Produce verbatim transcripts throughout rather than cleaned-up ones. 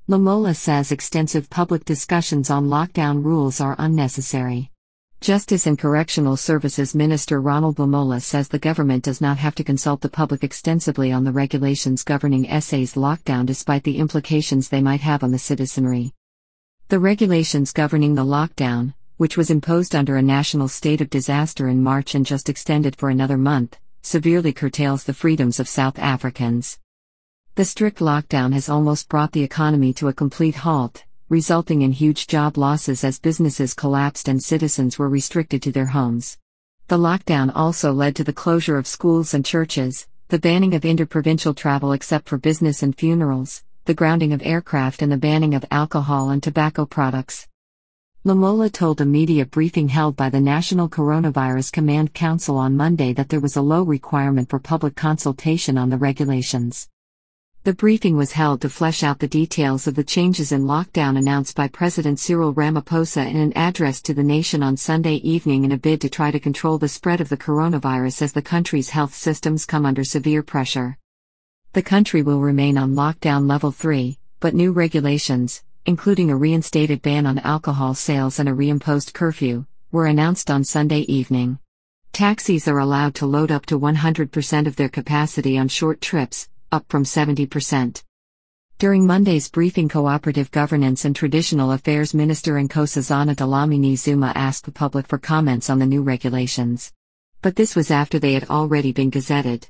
Lamola says extensive public discussions on lockdown rules are unnecessary. Justice and Correctional Services Minister Ronald Lamola says the government does not have to consult the public extensively on the regulations governing S A's lockdown despite the implications they might have on the citizenry. The regulations governing the lockdown, which was imposed under a national state of disaster in March and just extended for another month, severely curtails the freedoms of South Africans. The strict lockdown has almost brought the economy to a complete halt, resulting in huge job losses as businesses collapsed and citizens were restricted to their homes. The lockdown also led to the closure of schools and churches, the banning of interprovincial travel except for business and funerals, the grounding of aircraft and the banning of alcohol and tobacco products. Lamola told a media briefing held by the National Coronavirus Command Council on Monday that there was a low requirement for public consultation on the regulations. The briefing was held to flesh out the details of the changes in lockdown announced by President Cyril Ramaphosa in an address to the nation on Sunday evening in a bid to try to control the spread of the coronavirus as the country's health systems come under severe pressure. The country will remain on lockdown level three, but new regulations, including a reinstated ban on alcohol sales and a reimposed curfew, were announced on Sunday evening. Taxis are allowed to load up to one hundred percent of their capacity on short trips, up from seventy percent. During Monday's briefing, Cooperative Governance and Traditional Affairs Minister Nkosazana Dlamini Zuma asked the public for comments on the new regulations. But this was after they had already been gazetted.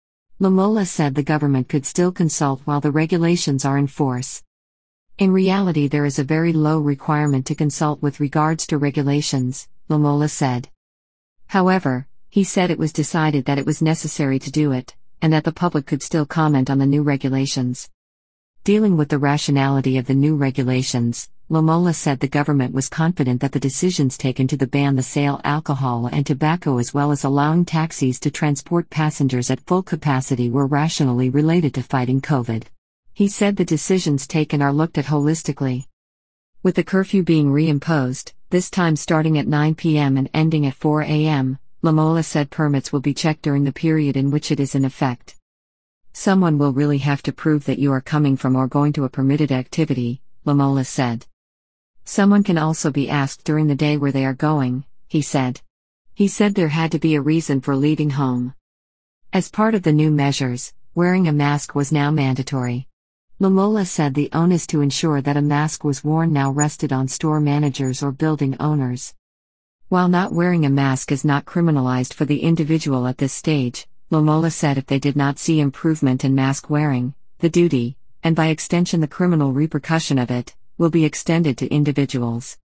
Lamola said the government could still consult while the regulations are in force. In reality, there is a very low requirement to consult with regards to regulations, Lamola said. However, he said it was decided that it was necessary to do it, and that the public could still comment on the new regulations. Dealing with the rationality of the new regulations, Lamola said the government was confident that the decisions taken to ban the sale of alcohol and tobacco as well as allowing taxis to transport passengers at full capacity were rationally related to fighting COVID. He said the decisions taken are looked at holistically. With the curfew being reimposed, this time starting at nine p m and ending at four a m, Lamola said permits will be checked during the period in which it is in effect. Someone will really have to prove that you are coming from or going to a permitted activity, Lamola said. Someone can also be asked during the day where they are going, he said. He said there had to be a reason for leaving home. As part of the new measures, wearing a mask was now mandatory. Lamola said the onus to ensure that a mask was worn now rested on store managers or building owners. While not wearing a mask is not criminalized for the individual at this stage, Lamola said if they did not see improvement in mask wearing, the duty, and by extension the criminal repercussion of it, will be extended to individuals.